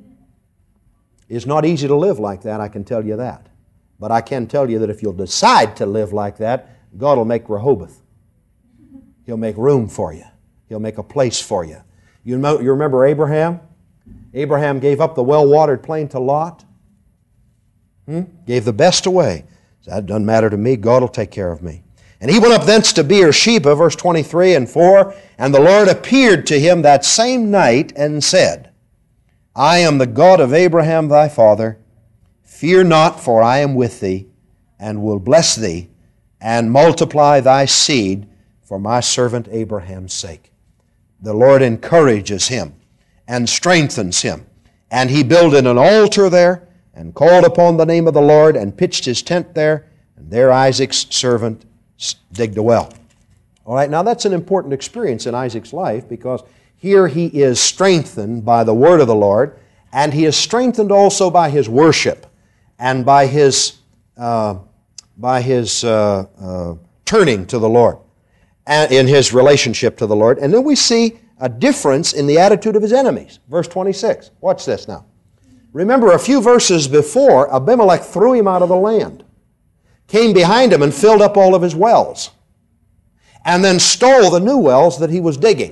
It's not easy to live like that, I can tell you that. But I can tell you that if you'll decide to live like that, God will make Rehoboth. He'll make room for you. He'll make a place for you. You, know, you remember Abraham? Abraham gave up the well-watered plain to Lot. Hmm? Gave the best away. So that doesn't matter to me. God will take care of me. And he went up thence to Beersheba, verse twenty-three and four, and the Lord appeared to him that same night and said, I am the God of Abraham thy father. Fear not, for I am with thee, and will bless thee, and multiply thy seed for my servant Abraham's sake. The Lord encourages him and strengthens him. And he builded an altar there, and called upon the name of the Lord, and pitched his tent there, and there Isaac's servant digged a well. All right, now that's an important experience in Isaac's life, because here he is strengthened by the word of the Lord, and he is strengthened also by his worship and by his, uh, by his uh, uh, turning to the Lord and in his relationship to the Lord. And then we see a difference in the attitude of his enemies. Verse twenty-six. Watch this now. Remember, a few verses before, Abimelech threw him out of the land, came behind him and filled up all of his wells, and then stole the new wells that he was digging.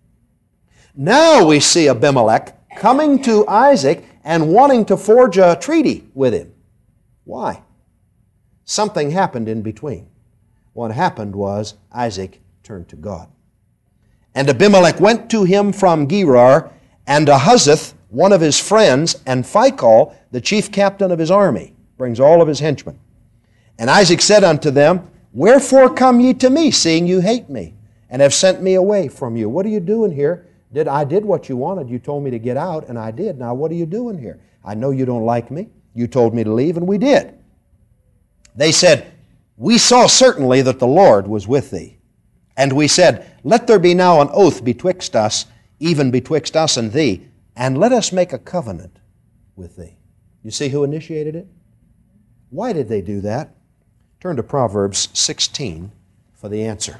Now we see Abimelech coming to Isaac and wanting to forge a treaty with him. Why? Something happened in between. What happened was Isaac turned to God. And Abimelech went to him from Gerar, and Ahuzzath, one of his friends, and Phicol, the chief captain of his army, brings all of his henchmen. And Isaac said unto them, Wherefore come ye to me, seeing you hate me, and have sent me away from you? What are you doing here? Did I did what you wanted. You told me to get out, and I did. Now what are you doing here? I know you don't like me. You told me to leave, and we did. They said, We saw certainly that the Lord was with thee. And we said, Let there be now an oath betwixt us, even betwixt us and thee, and let us make a covenant with thee. You see who initiated it? Why did they do that? Turn to Proverbs sixteen for the answer.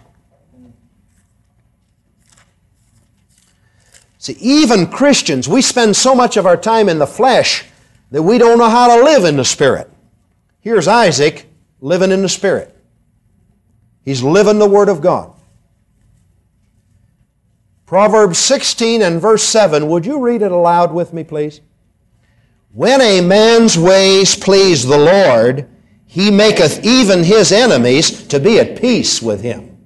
See, even Christians, we spend so much of our time in the flesh that we don't know how to live in the Spirit. Here's Isaac living in the Spirit. He's living the Word of God. Proverbs sixteen and verse seven, would you read it aloud with me, please? When a man's ways please the Lord, He maketh even his enemies to be at peace with him.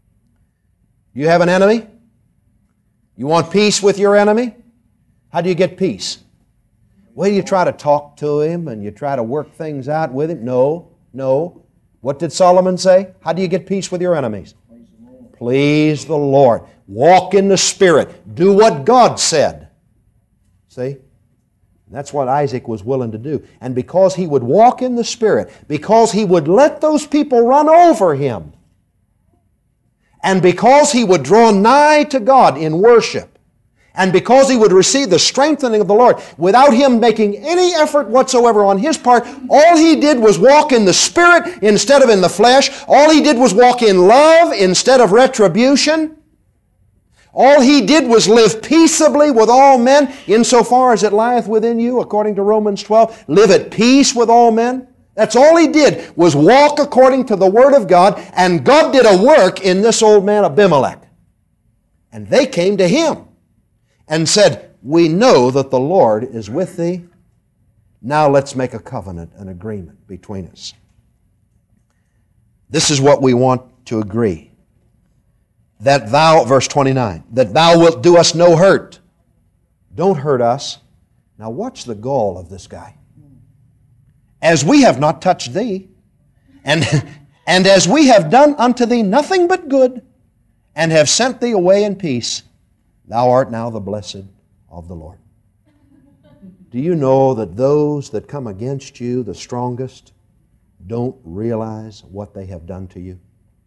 You have an enemy? You want peace with your enemy? How do you get peace? Well, you try to talk to him and you try to work things out with him. No, no. What did Solomon say? How do you get peace with your enemies? Please the Lord. Walk in the Spirit. Do what God said. See? That's what Isaac was willing to do. And because he would walk in the Spirit, because he would let those people run over him, and because he would draw nigh to God in worship, and because he would receive the strengthening of the Lord, without him making any effort whatsoever on his part, all he did was walk in the Spirit instead of in the flesh. All he did was walk in love instead of retribution. All he did was live peaceably with all men, insofar as it lieth within you, according to Romans twelve. Live at peace with all men. That's all he did, was walk according to the Word of God, and God did a work in this old man Abimelech. And they came to him and said, we know that the Lord is with thee. Now let's make a covenant, an agreement between us. This is what we want to agree. That thou, verse twenty-nine, that thou wilt do us no hurt. Don't hurt us. Now watch the gall of this guy. As we have not touched thee, and, and as we have done unto thee nothing but good, and have sent thee away in peace, thou art now the blessed of the Lord. Do you know that those that come against you, the strongest, don't realize what they have done to you?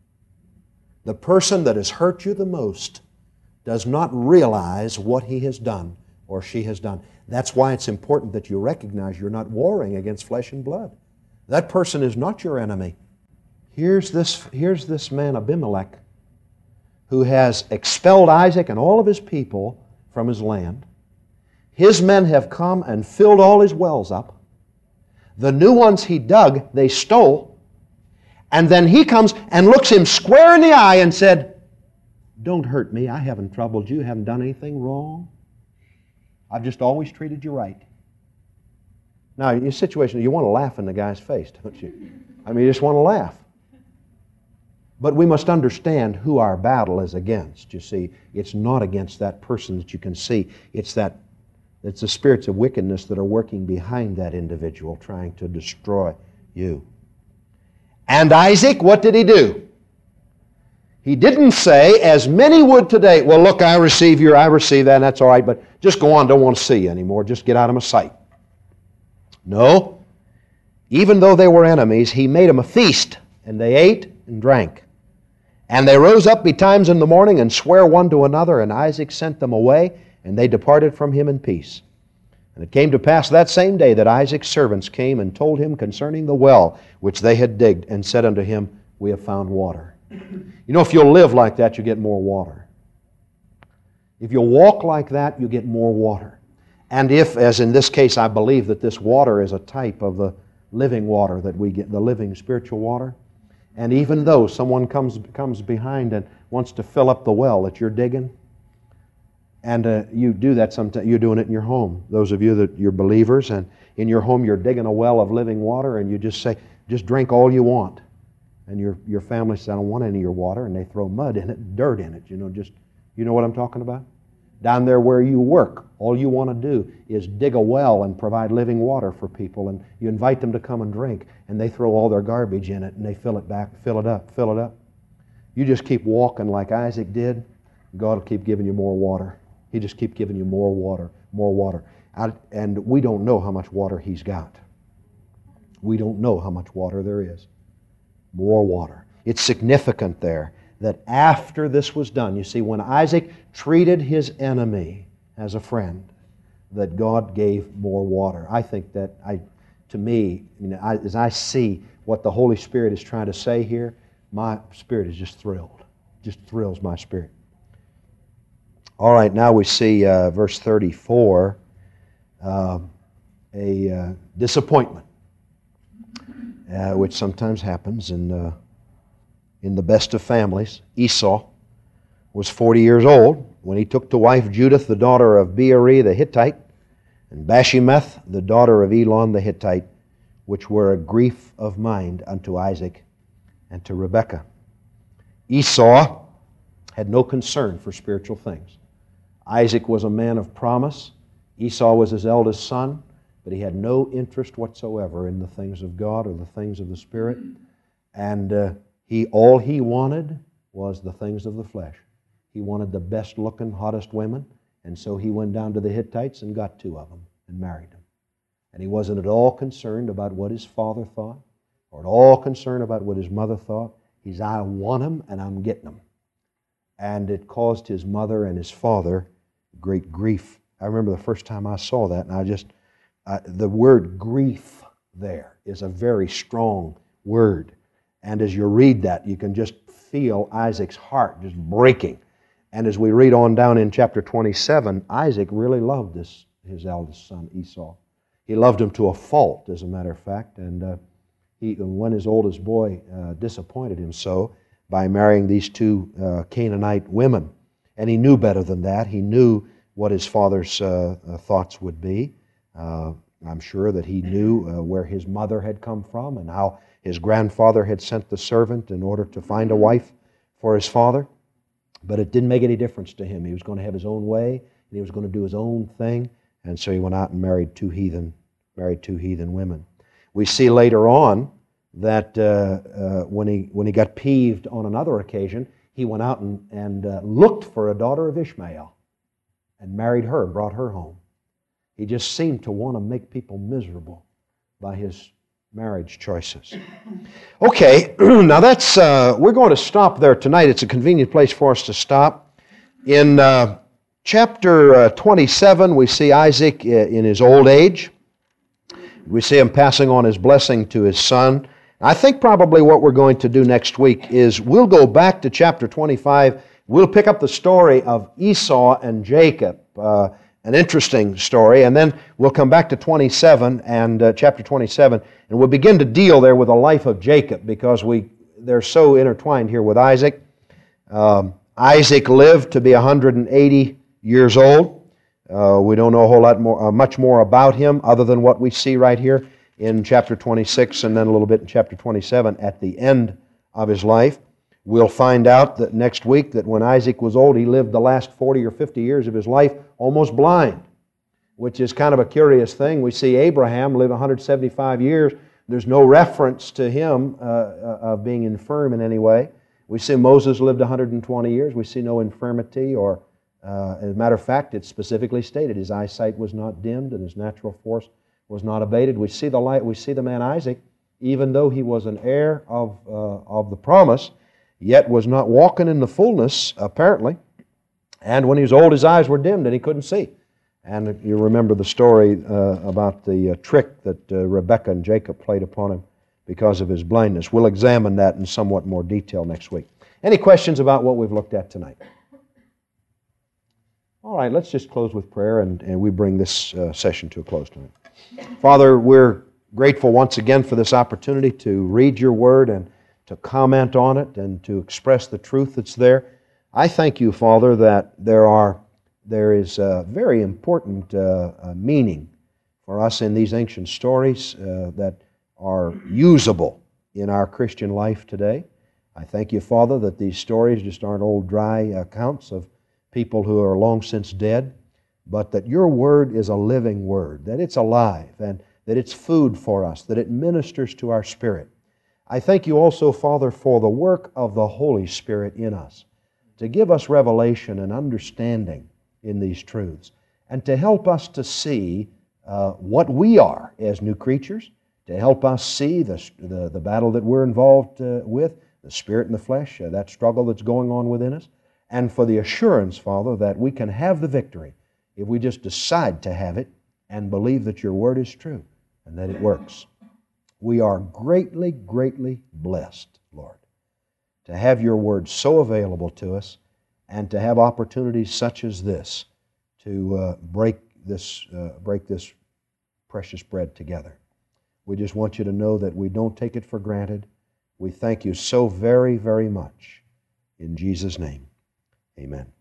The person that has hurt you the most does not realize what he has done or she has done. That's why it's important that you recognize you're not warring against flesh and blood. That person is not your enemy. Here's this, here's this man Abimelech who has expelled Isaac and all of his people from his land. His men have come and filled all his wells up. The new ones he dug, they stole. And then he comes and looks him square in the eye and said, don't hurt me. I haven't troubled you. I haven't done anything wrong. I've just always treated you right. Now, in your situation, you want to laugh in the guy's face, don't you? I mean, you just want to laugh. But we must understand who our battle is against. You see, it's not against that person that you can see. It's that it's the spirits of wickedness that are working behind that individual, trying to destroy you. And Isaac, what did he do? He didn't say, as many would today, well, look, I receive you, I receive that, and that's all right, but just go on, don't want to see you anymore, just get out of my sight. No. Even though they were enemies, he made them a feast, and they ate and drank. And they rose up betimes in the morning and sware one to another, and Isaac sent them away, and they departed from him in peace. And it came to pass that same day that Isaac's servants came and told him concerning the well which they had digged, and said unto him, we have found water. You know, if you'll live like that, you get more water. If you walk like that, you get more water. And if, as in this case, I believe that this water is a type of the living water that we get, the living spiritual water, and even though someone comes, comes behind and wants to fill up the well that you're digging, and uh, you do that sometimes, you're doing it in your home. Those of you that you're believers, and in your home you're digging a well of living water, and you just say, just drink all you want. And your, your family says, I don't want any of your water, and they throw mud in it, dirt in it, you know, just, you know what I'm talking about? Down there where you work, all you want to do is dig a well and provide living water for people, and you invite them to come and drink, and they throw all their garbage in it, and they fill it back, fill it up, fill it up. You just keep walking like Isaac did, God will keep giving you more water. He just keep giving you more water, more water. And we don't know how much water he's got. We don't know how much water there is. More water. It's significant there that after this was done, you see, when Isaac treated his enemy as a friend, that God gave more water. I think that, I, to me, you know, I, as I see what the Holy Spirit is trying to say here, my spirit is just thrilled. Just thrills my spirit. All right, now we see uh, verse thirty-four, uh, a uh, disappointment, uh, which sometimes happens in, uh, in the best of families. Esau was forty years old when he took to wife Judith, the daughter of Beeri the Hittite, and Bashemeth, the daughter of Elon the Hittite, which were a grief of mind unto Isaac and to Rebekah. Esau had no concern for spiritual things. Isaac was a man of promise. Esau was his eldest son, but he had no interest whatsoever in the things of God or the things of the Spirit. And uh, he all he wanted was the things of the flesh. He wanted the best-looking, hottest women, and so he went down to the Hittites and got two of them and married them. And he wasn't at all concerned about what his father thought or at all concerned about what his mother thought. He's, I want them and I'm getting them. And it caused his mother and his father great grief. I remember the first time I saw that, and I just, uh, the word grief there is a very strong word. And as you read that, you can just feel Isaac's heart just breaking. And as we read on down in chapter twenty-seven, Isaac really loved this, his eldest son, Esau. He loved him to a fault, as a matter of fact. And uh, he, when his oldest boy uh, disappointed him so by marrying these two uh, Canaanite women. And he knew better than that. He knew what his father's uh, uh, thoughts would be. Uh, I'm sure that he knew uh, where his mother had come from and how his grandfather had sent the servant in order to find a wife for his father. But it didn't make any difference to him. He was going to have his own way, and he was going to do his own thing. And so he went out and married two heathen, married two heathen women. We see later on that uh, uh, when he when he got peeved on another occasion, he went out and, and uh, looked for a daughter of Ishmael and married her and brought her home. He just seemed to want to make people miserable by his marriage choices. Okay, now that's, uh, we're going to stop there tonight. It's a convenient place for us to stop. In uh, chapter uh, twenty-seven, we see Isaac in his old age. We see him passing on his blessing to his son. I think probably what we're going to do next week is we'll go back to chapter twenty-five. We'll pick up the story of Esau and Jacob, uh, an interesting story, and then we'll come back to twenty-seven and uh, chapter twenty-seven, and we'll begin to deal there with the life of Jacob because we they're so intertwined here with Isaac. Um, Isaac lived to be one hundred eighty years old. Uh, we don't know a whole lot more, uh, much more about him other than what we see right here in chapter twenty-six and then a little bit in chapter twenty-seven at the end of his life. We'll find out that next week that when Isaac was old, he lived the last forty or fifty years of his life almost blind, which is kind of a curious thing. We see Abraham live one hundred seventy-five years. There's no reference to him uh, uh, of being infirm in any way. We see Moses lived one hundred twenty years. We see no infirmity or, uh, as a matter of fact, it's specifically stated his eyesight was not dimmed and his natural force was not abated. We see the light. We see the man Isaac, even though he was an heir of uh, of the promise, yet was not walking in the fullness apparently. And when he was old, his eyes were dimmed and he couldn't see. And you remember the story uh, about the uh, trick that uh, Rebekah and Jacob played upon him because of his blindness. We'll examine that in somewhat more detail next week. Any questions about what we've looked at tonight? All right, let's just close with prayer and, and we bring this uh, session to a close tonight. Father, we're grateful once again for this opportunity to read your word and to comment on it and to express the truth that's there. I thank you, Father, that there are there is a very important uh, uh, meaning for us in these ancient stories uh, that are usable in our Christian life today. I thank you, Father, that these stories just aren't old dry accounts of people who are long since dead, but that your word is a living word, that it's alive and that it's food for us, that it ministers to our spirit. I thank you also, Father, for the work of the Holy Spirit in us to give us revelation and understanding in these truths and to help us to see uh, what we are as new creatures, to help us see the, the, the battle that we're involved uh, with, the spirit and the flesh, uh, that struggle that's going on within us, and for the assurance, Father, that we can have the victory if we just decide to have it and believe that your word is true and that it works. We are greatly, greatly blessed, Lord. to have your word so available to us, and to have opportunities such as this to uh, break this uh, break this precious bread together. We just want you to know that we don't take it for granted. We thank you so very, very much. In Jesus' name, amen.